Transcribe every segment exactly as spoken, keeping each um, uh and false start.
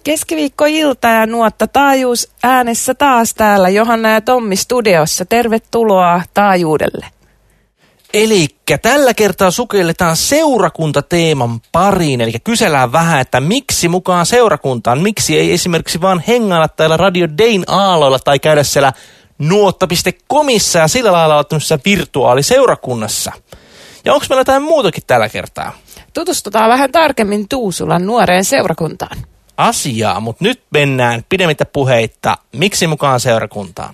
Keskiviikkoilta ja Nuotta taajuus äänessä taas täällä Johanna ja Tommi studiossa. Tervetuloa taajuudelle. Elikkä tällä kertaa sukelletaan seurakuntateeman pariin, eli kysellään vähän, että miksi mukaan seurakuntaan, miksi ei esimerkiksi vaan hengailla täällä Radio Dayn aalloilla tai käydä siellä nuotta piste comissa ja sillä lailla olla tämmöisessä virtuaaliseurakunnassa. Ja onko meillä jotain muutakin tällä kertaa? Tutustutaan vähän tarkemmin Tuusulan nuoreen seurakuntaan. Asiaa, mutta nyt mennään pidemmittä puheitta. Miksi mukaan seurakuntaan?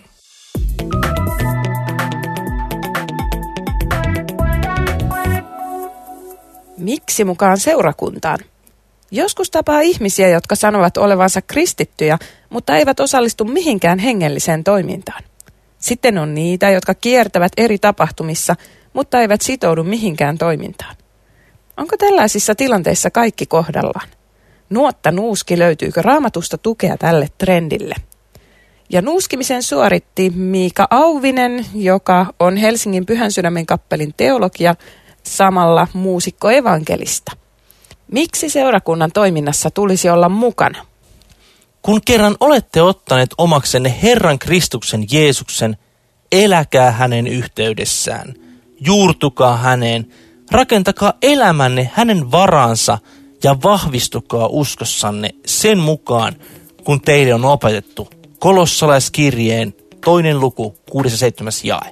Miksi mukaan seurakuntaan? Joskus tapaa ihmisiä, jotka sanovat olevansa kristittyjä, mutta eivät osallistu mihinkään hengelliseen toimintaan. Sitten on niitä, jotka kiertävät eri tapahtumissa, mutta eivät sitoudu mihinkään toimintaan. Onko tällaisissa tilanteissa kaikki kohdallaan? Nuotta nuuski, löytyykö Raamatusta tukea tälle trendille? Ja nuuskimisen suoritti Miika Auvinen, joka on Helsingin Pyhän Sydämen kappelin teologia, samalla muusikko evankelista. Miksi seurakunnan toiminnassa tulisi olla mukana? Kun kerran olette ottaneet omaksenne Herran Kristuksen Jeesuksen, eläkää hänen yhteydessään, juurtukaa häneen, rakentakaa elämänne hänen varansa ja vahvistukaa uskossanne sen mukaan, kun teille on opetettu. Kolossalaiskirjeen toinen luku, kuudes ja seitsemäs jae.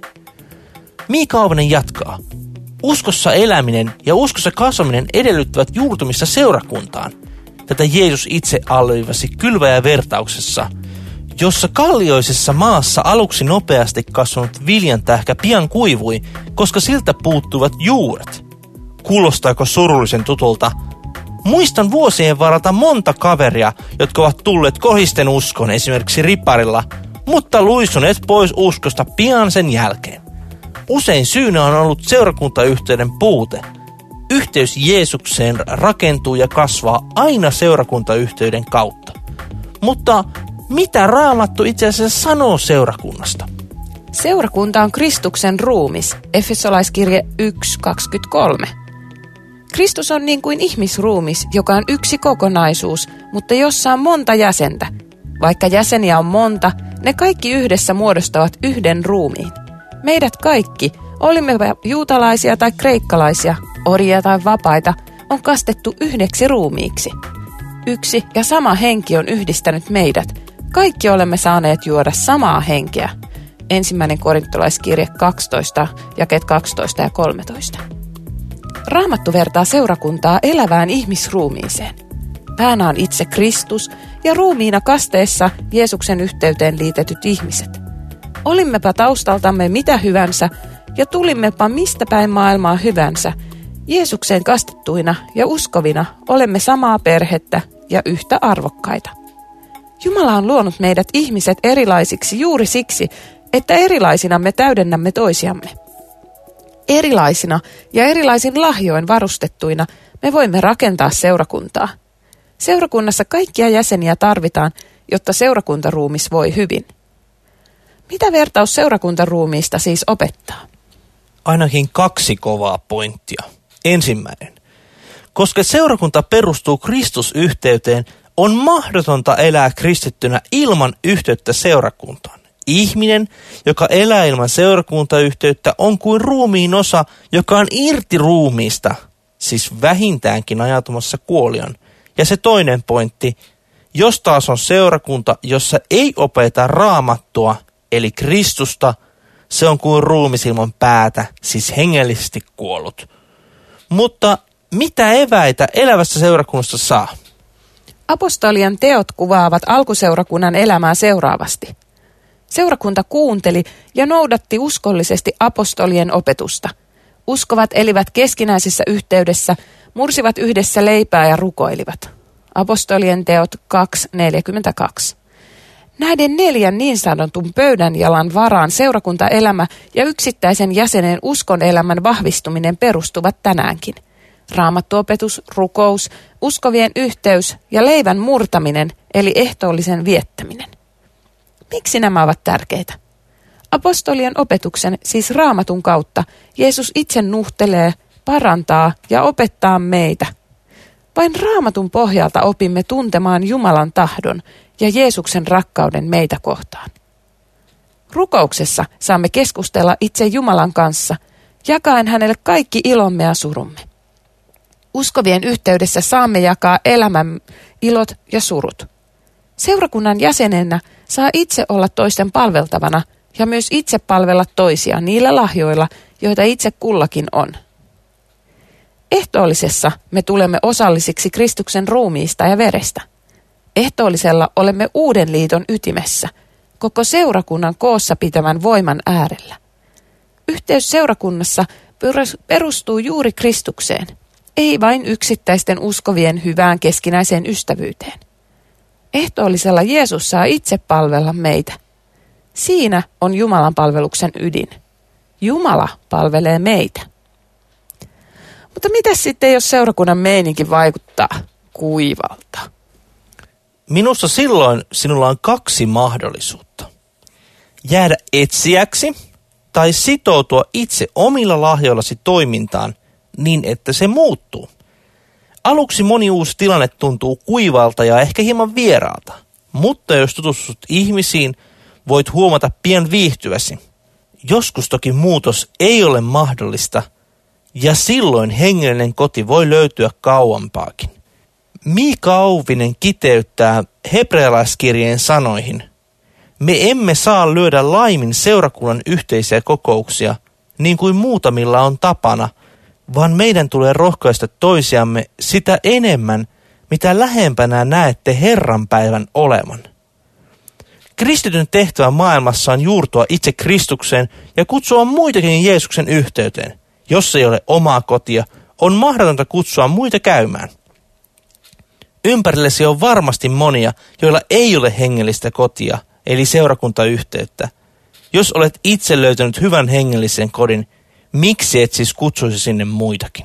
Miika Auvinen jatkaa. Uskossa eläminen ja uskossa kasvaminen edellyttävät juurtumista seurakuntaan. Tätä Jeesus itse alleviivasi kylväjävertauksessa, jossa kallioisessa maassa aluksi nopeasti kasvanut viljantähkä pian kuivui, koska siltä puuttuvat juuret. Kuulostaako surullisen tutulta? Muistan vuosien varalta monta kaveria, jotka ovat tulleet kohisten uskon esimerkiksi riparilla, mutta luisuneet pois uskosta pian sen jälkeen. Usein syynä on ollut seurakuntayhteyden puute. Yhteys Jeesukseen rakentuu ja kasvaa aina seurakuntayhteyden kautta. Mutta mitä Raamattu itse asiassa sanoo seurakunnasta? Seurakunta on Kristuksen ruumis, Efesolaiskirje yksi kaksikymmentäkolme. Kristus on niin kuin ihmisruumis, joka on yksi kokonaisuus, mutta jossa on monta jäsentä. Vaikka jäseniä on monta, ne kaikki yhdessä muodostavat yhden ruumiin. Meidät kaikki, olimme juutalaisia tai kreikkalaisia, orjia tai vapaita, on kastettu yhdeksi ruumiiksi. Yksi ja sama henki on yhdistänyt meidät. Kaikki olemme saaneet juoda samaa henkeä. Ensimmäinen korintolaiskirje kaksitoista, jakeet kaksitoista ja kolmetoista. Raamattu vertaa seurakuntaa elävään ihmisruumiiseen. Päänä on itse Kristus ja ruumiina kasteessa Jeesuksen yhteyteen liitetyt ihmiset. Olimmepa taustaltamme mitä hyvänsä ja tulimmepa mistä päin maailmaa hyvänsä, Jeesukseen kastettuina ja uskovina olemme samaa perhettä ja yhtä arvokkaita. Jumala on luonut meidät ihmiset erilaisiksi juuri siksi, että erilaisina me täydennämme toisiamme. Erilaisina ja erilaisin lahjoin varustettuina me voimme rakentaa seurakuntaa. Seurakunnassa kaikkia jäseniä tarvitaan, jotta seurakuntaruumis voi hyvin. Mitä vertaus seurakuntaruumiista siis opettaa? Ainakin kaksi kovaa pointtia. Ensimmäinen. Koska seurakunta perustuu Kristusyhteyteen, on mahdotonta elää kristittynä ilman yhteyttä seurakuntaan. Ihminen, joka elää ilman seurakuntayhteyttä, on kuin ruumiin osa, joka on irti ruumiista, siis vähintäänkin ajautumassa kuolion. Ja se toinen pointti, jos taas on seurakunta, jossa ei opeta Raamattua, eli Kristusta, se on kuin ruumis ilman päätä, siis hengellisesti kuollut. Mutta mitä eväitä elävässä seurakunnassa saa? Apostolien teot kuvaavat alkuseurakunnan elämää seuraavasti. Seurakunta kuunteli ja noudatti uskollisesti apostolien opetusta. Uskovat elivät keskinäisessä yhteydessä, mursivat yhdessä leipää ja rukoilivat. Apostolien teot kaksi neljäkymmentäkaksi. Näiden neljän niin sanotun pöydänjalan varaan seurakuntaelämä ja yksittäisen jäsenen uskon elämän vahvistuminen perustuvat tänäänkin. Raamattuopetus, rukous, uskovien yhteys ja leivän murtaminen eli ehtoollisen viettäminen. Miksi nämä ovat tärkeitä? Apostolien opetuksen, siis Raamatun kautta, Jeesus itse nuhtelee, parantaa ja opettaa meitä. Vain Raamatun pohjalta opimme tuntemaan Jumalan tahdon ja Jeesuksen rakkauden meitä kohtaan. Rukouksessa saamme keskustella itse Jumalan kanssa, jakaen hänelle kaikki ilomme ja surumme. Uskovien yhteydessä saamme jakaa elämän ilot ja surut. Seurakunnan jäsenenä saa itse olla toisten palveltavana ja myös itse palvella toisia niillä lahjoilla, joita itse kullakin on. Ehtoollisessa me tulemme osallisiksi Kristuksen ruumiista ja verestä. Ehtoollisella olemme uuden liiton ytimessä, koko seurakunnan koossa pitävän voiman äärellä. Yhteys seurakunnassa perustuu juuri Kristukseen, ei vain yksittäisten uskovien hyvään keskinäiseen ystävyyteen. Ehtoollisella Jeesus saa itse palvella meitä. Siinä on Jumalan palveluksen ydin. Jumala palvelee meitä. Mutta mitä sitten, jos seurakunnan meininki vaikuttaa kuivalta? Minusta silloin sinulla on kaksi mahdollisuutta. Jäädä etsijäksi tai sitoutua itse omilla lahjoillasi toimintaan niin, että se muuttuu. Aluksi moni uusi tilanne tuntuu kuivalta ja ehkä hieman vieraalta, mutta jos tutustut ihmisiin, voit huomata pian viihtyväsi. Joskus toki muutos ei ole mahdollista, ja silloin hengellinen koti voi löytyä kauampaakin. Miika Auvinen kiteyttää hebrealaiskirjeen sanoihin: me emme saa lyödä laimin seurakunnan yhteisiä kokouksia, niin kuin muutamilla on tapana, vaan meidän tulee rohkaista toisiamme sitä enemmän, mitä lähempänä näette Herran päivän olevan. Kristityn tehtävä maailmassa on juurtua itse Kristukseen ja kutsua muitakin Jeesuksen yhteyteen. Jos ei ole omaa kotia, on mahdotonta kutsua muita käymään. Ympärillesi on varmasti monia, joilla ei ole hengellistä kotia, eli seurakuntayhteyttä. Jos olet itse löytänyt hyvän hengellisen kodin, miksi et siis kutsuisi sinne muitakin?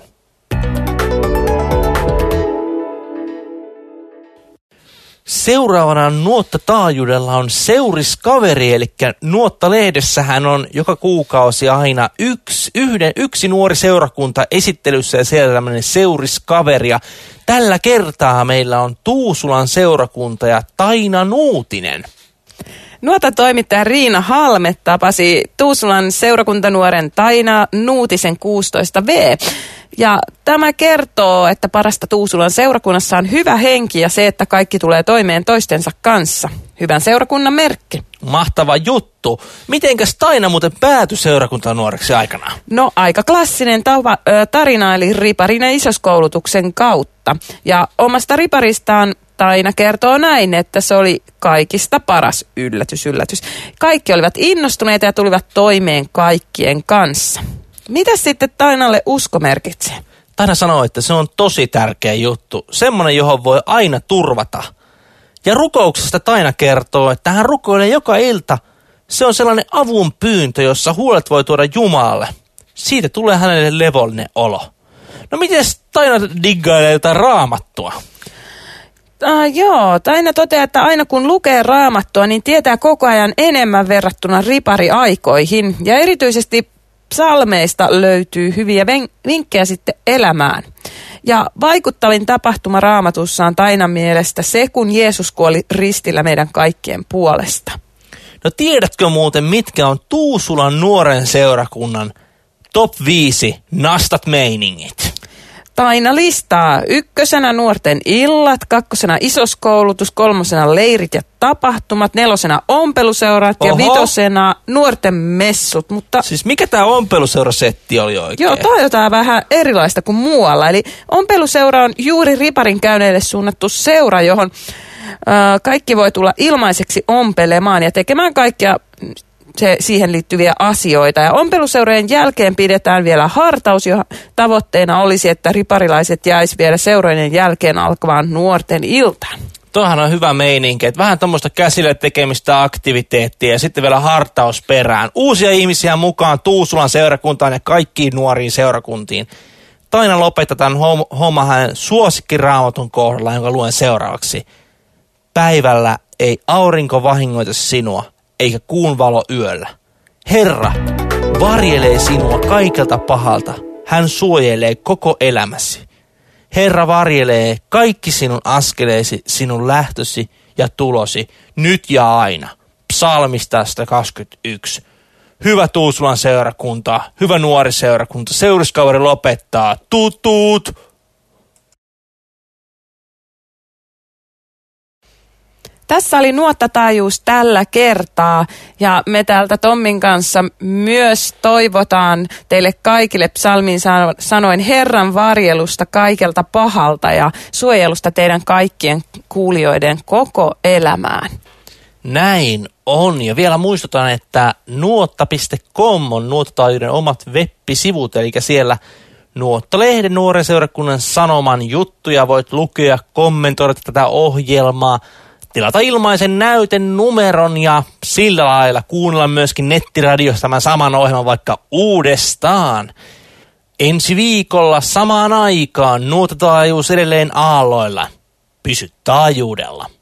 Seuraavana Nuotta-taajuudella on Seuriskaveri, eli Nuotta-lehdessähän on joka kuukausi aina yksi, yhden, yksi nuori seurakunta esittelyssä ja siellä tämmöinen Seuriskaveri. Ja tällä kertaa meillä on Tuusulan seurakunta ja Taina Nuutinen. Nuotta-toimittaja Riina Halme tapasi Tuusulan seurakuntanuoren Taina Nuutisen kuusitoista vuotiaan. Ja tämä kertoo, että parasta Tuusulan seurakunnassa on hyvä henki ja se, että kaikki tulee toimeen toistensa kanssa. Hyvän seurakunnan merkki. Mahtava juttu. Mitenkäs Taina muuten päätyi seurakuntanuoreksi aikanaan? No aika klassinen tauva, ö, tarina, eli riparinen isoskoulutuksen kautta. Ja omasta riparistaan Taina kertoo näin, että se oli kaikista paras yllätys, yllätys. Kaikki olivat innostuneita ja tulivat toimeen kaikkien kanssa. Mitä sitten Tainalle usko merkitsee? Taina sanoo, että se on tosi tärkeä juttu. Semmoinen, johon voi aina turvata. Ja rukouksesta Taina kertoo, että hän rukoilee joka ilta. Se on sellainen avun pyyntö, jossa huolet voi tuoda Jumalalle. Siitä tulee hänelle levollinen olo. No miten Taina diggailee jotain raamattua? Ah, joo, Taina toteaa, että aina kun lukee raamattua, niin tietää koko ajan enemmän verrattuna ripariaikoihin. Ja erityisesti psalmeista löytyy hyviä vinkkejä sitten elämään. Ja vaikuttavin tapahtuma Raamatussa on Tainan mielestä se, kun Jeesus kuoli ristillä meidän kaikkien puolesta. No tiedätkö muuten, mitkä on Tuusulan nuoren seurakunnan top viisi nastat meiningit? Taina listaa ykkösenä nuorten illat, kakkosena isoskoulutus, kolmosena leirit ja tapahtumat, nelosena ompeluseurat ja Oho. vitosena nuorten messut. Mutta Siis mikä tämä ompeluseurasetti oli oikein? joo, toi on jotain vähän erilaista kuin muualla. Eli ompeluseura on juuri riparin käyneille suunnattu seura, johon ö, kaikki voi tulla ilmaiseksi ompelemaan ja tekemään kaikkia se, siihen liittyviä asioita. Ja ompeluseurojen jälkeen pidetään vielä hartaus, johon tavoitteena olisi, että riparilaiset jäisi vielä seurojen jälkeen alkavaan nuorten iltaan. Tuohan on hyvä meininki, että vähän tuommoista käsillä tekemistä aktiviteettia ja sitten vielä hartaus perään. Uusia ihmisiä mukaan Tuusulan seurakuntaan ja kaikkiin nuoriin seurakuntiin. Taina lopetetaan homma hänen suosikkiraamatun kohdalla, jonka luen seuraavaksi. Päivällä ei aurinko vahingoita sinua, eikä kuun valo yöllä. Herra varjelee sinua kaikelta pahalta. Hän suojelee koko elämäsi. Herra varjelee kaikki sinun askeleesi, sinun lähtösi ja tulosi, nyt ja aina. Psalmista sata kaksikymmentäyksi. Hyvä Tuusulan seurakunta, hyvä nuori seurakunta, seuraskavari lopettaa. Tuut tuut! Tässä oli nuottataajuus tällä kertaa ja me täältä Tommin kanssa myös toivotaan teille kaikille psalmin sanoin Herran varjelusta kaikelta pahalta ja suojelusta teidän kaikkien kuulijoiden koko elämään. Näin on ja vielä muistutan, että nuotta piste com on nuottataajuuden omat web-sivut, eli siellä Nuottalehden nuoren seurakunnan sanoman juttuja voit lukea, kommentoida tätä ohjelmaa, tilata ilmaisen näyten numeron ja sillä lailla kuunnella myöskin nettiradiosta tämän saman ohjelman vaikka uudestaan. Ensi viikolla samaan aikaan nuottataajuus edelleen aalloilla. Pysy taajuudella.